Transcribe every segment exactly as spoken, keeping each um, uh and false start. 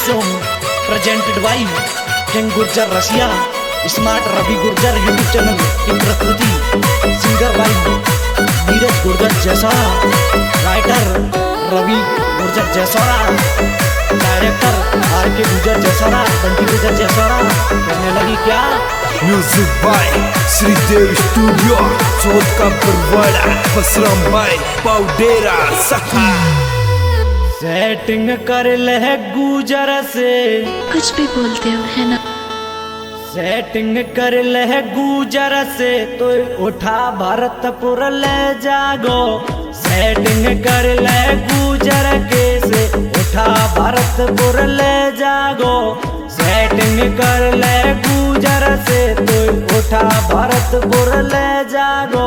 song presented by King Gurjar Russia, Smart Ravi Gurjar YouTube channel की प्रस्तुति singer by Neeraj Gurjar Jaisaura, writer Ravi Gurjar Jaisaura, director R K Gurjar जैसौरा, Bunty Gurjar जैसौरा। करने लगी क्या music by Shridev studio, चौथ का परवाड़ा, बसराम बाय पाउडेरा सखा। सेटिंग कर ले गुजर से, कुछ भी बोलते हो है ना। सेटिंग कर ले गुजर से तो उठा भरतपुर ले जागो। सेटिंग कर ले गुजर के से उठा भरतपुर ले जागो। सेटिंग कर ले गुजर से तो उठा भरतपुर ले जागो।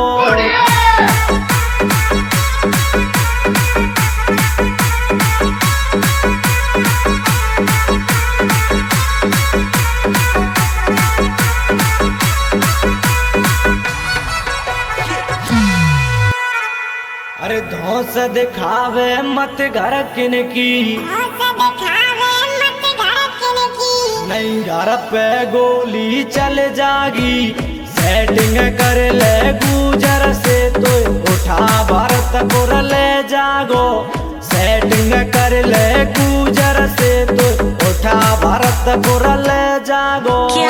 अरे धौस दिखावे मत घर किन की, नहीं घर पे गोली चल जागी। सेटिंग कर ले गुजर से तो उठा भरतपुर ले जागो। सेटिंग कर ले गुजर से तो उठा भरतपुर ले जागो। क्या?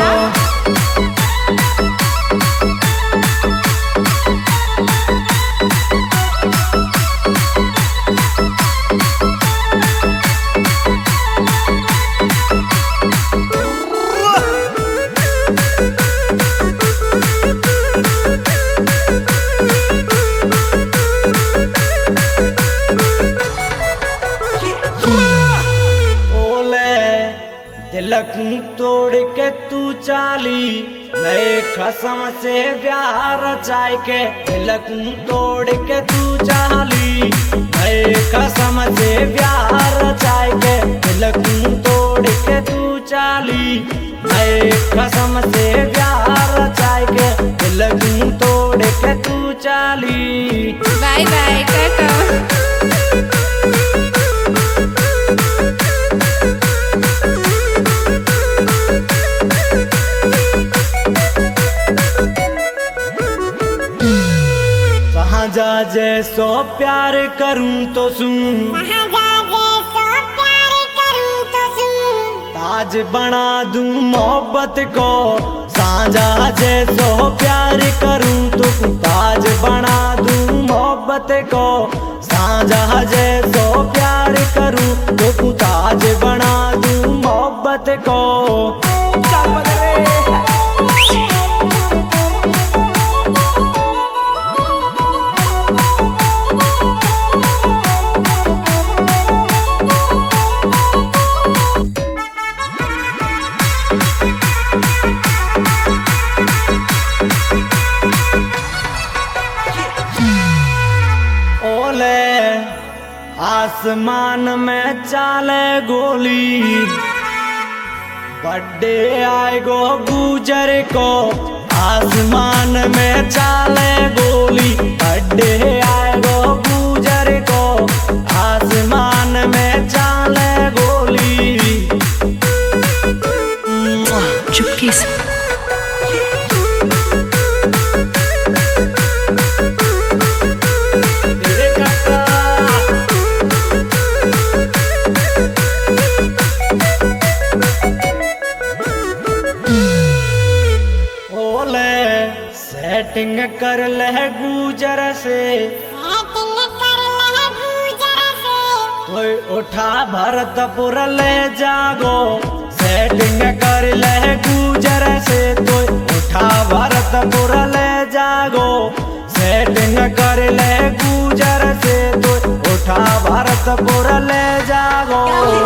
दिलक तोड़ के तू चाली, नए खसम से प्यार रचाए के। दिलक तोड़ के तू चाली, नए खसम से प्यार रचाए के। दिलक तोड़ के तू चाली, नए खसम से प्यार रचाए के। दिलक तोड़ के तू चाली। Bye bye tata. जा जैसो प्यार करूं तो सुन, ताज बना दूं मोहब्बत को। साझा जैसो प्यार करूं तो ताज बना दूं मोहब्बत को। साझा जैसो प्यार करूं तो ताज बना दूं मोहब्बत को। आसमान में चाले गोली, बर्थडे आएगो गुजर को। आसमान में चाले गोली, बर्थडे आएगो गुजर को। आसमान में चाले गोली। चुपके से सेटिंग कर ले गुजर से, तो उठा भरतपुर ले जागो। सेटिंग कर ले गुजर से तो उठा भरतपुर ले जागो। सेटिंग कर ले गुजर से तो उठा भरतपुर ले जागो।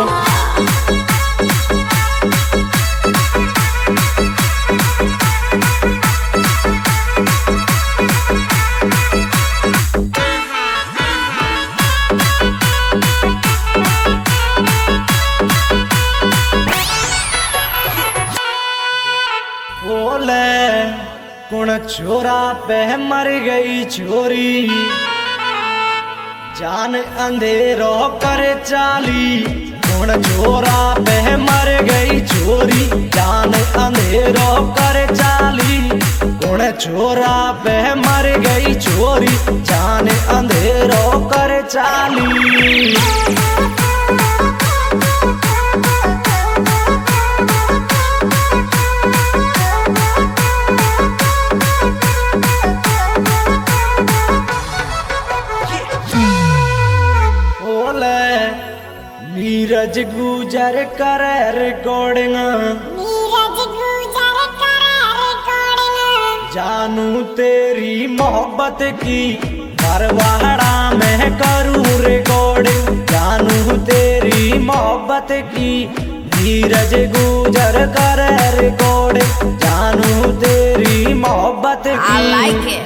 कुण छोरा पे मर गई छोरी, जान अंधेरो कर चाली। कौन छोरा पे मर गई छोरी जान अंधेरो कर चाली। कौन छोरा पे मर गई छोरी जान अंधेरो कर चाली। नीरज गुजर कर रिकॉर्डिंग नीरज गुजर कर रिकॉर्डिंग जानू तेरी मोहब्बत की बरवाड़ा में करूँ रिकॉर्डिंग। जानू तेरी मोहब्बत की नीरज गुजर कर रिकॉर्डिंग। जानू तेरी मोहब्बत की I like it.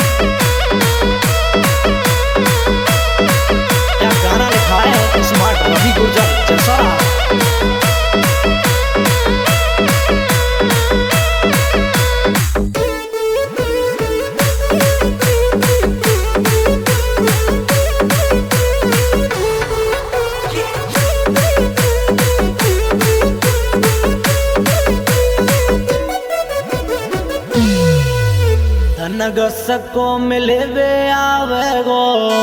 क्या गाना लिखा है स्मार्ट रवि गुर्जर जसरा। धन गसको मिले वे आवे गो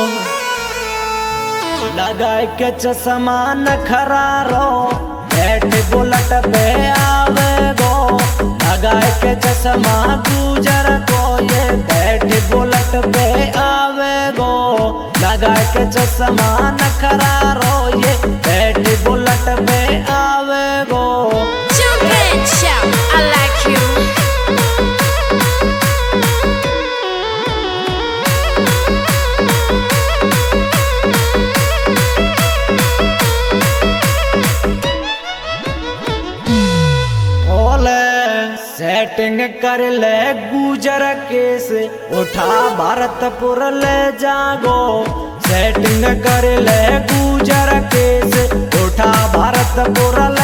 लगाए के चश्मा नखरारो बैठ बुलट पे आवे गो। लगाए के चश्मा गुजर को ये बैठ बुलट पे आवे गो। लगाए के चश्मा नखरारो ये बैठ बुलट पे आवे गो। Jump and shout, I like you. Setting कर ले गुजर केस उठा भरतपुर ले जागो। सेटिंग कर ले गुजर केस उठा भरतपुर ले